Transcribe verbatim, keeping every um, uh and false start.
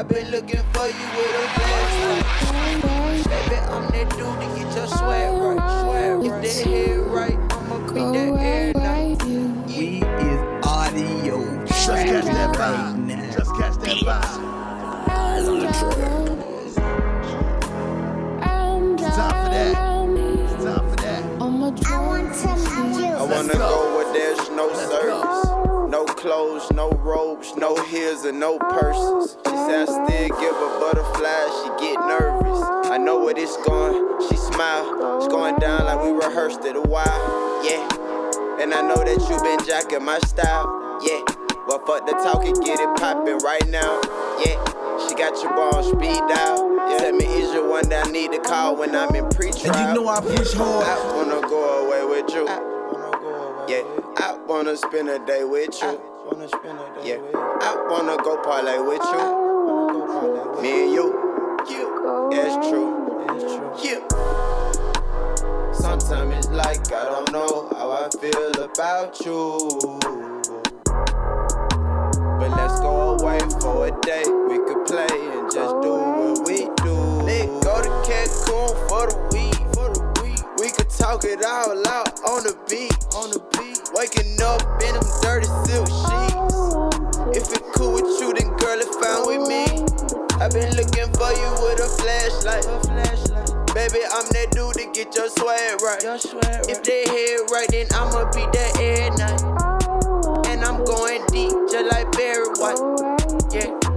been looking for you with a flashlight. Baby, I'm that dude to get your swag right. Swag right. If they head right, I'ma be that air night. We is audio. Just catch that vibe. Just catch that vibe. Eyes on the track. Time for that. Time for that. I want some juice. I wanna go where there's no service. No clothes, no robes, no heels and no purses. She said I still give her butterflies, she get nervous. I know where this going, she smile. It's going down like we rehearsed it a while, yeah. And I know that you been jacking my style, yeah. Well, fuck the talking, get it poppin' right now, yeah. She got your ball speed dial. Yeah. Tell me, is you one that I need to call when I'm in pre-trial? And you know I push hard. I wanna go away with you. Yeah, I wanna spend a day with you. Yeah, I wanna go parlay with you. Me and you, you, yeah, it's true. Yeah. Sometimes it's like I don't know how I feel about you. But let's go away for a day. We could play and just do what we do. Let's go to Cancun for the week. For the week, we could talk it all out on the beach. On the beach, waking up in them dirty silk sheets. If it cool with you, then girl, it's fine with me. I've been looking for you with a flashlight. A flashlight. Baby, I'm that dude to get your swag right. Your swag right. If they head right, then I'ma be that air night. And I'm going deep, just like Barry White. Yeah.